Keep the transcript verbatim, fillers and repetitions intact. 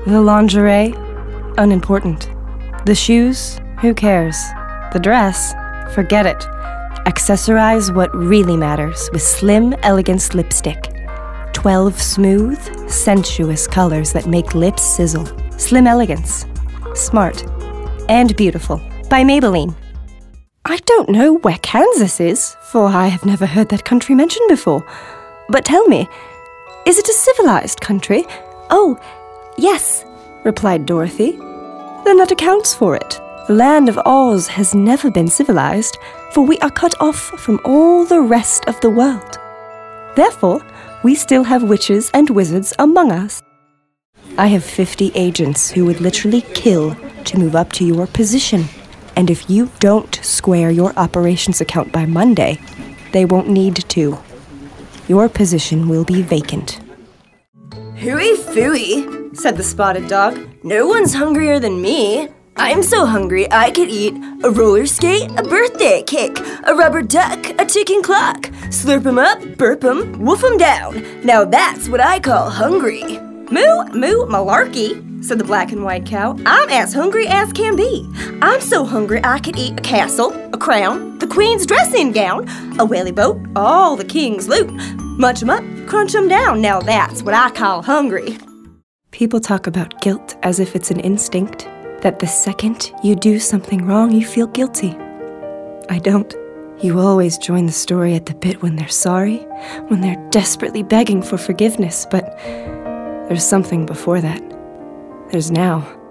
The lingerie? Unimportant. The shoes? Who cares? The dress? Forget it. Accessorize what really matters with Slim Elegance lipstick. Twelve smooth, sensuous colors that make lips sizzle. Slim Elegance. Smart. And beautiful. By Maybelline. I don't know where Kansas is, for I have never heard that country mentioned before. But tell me, is it a civilized country? Oh, yes, replied Dorothy. Then that accounts for it. The land of Oz has never been civilized, for we are cut off from all the rest of the world. Therefore, we still have witches and wizards among us. I have fifty agents who would literally kill to move up to your position. And if you don't square your operations account by Monday, they won't need to. Your position will be vacant. Hooey phooey, said the spotted dog. No one's hungrier than me. I'm so hungry I could eat a roller skate, a birthday cake, a rubber duck, a ticking clock. Slurp 'em up, burp 'em, woof 'em down. Now that's what I call hungry. Moo, moo, malarkey, said the black and white cow. I'm as hungry as can be. I'm so hungry I could eat a castle, a crown, the queen's dressing gown, a whaley boat, all the king's loot. Munch 'em up, crunch 'em down. Now that's what I call hungry. People talk about guilt as if it's an instinct, that the second you do something wrong, you feel guilty. I don't. You always join the story at the bit when they're sorry, when they're desperately begging for forgiveness, but there's something before that. There's now.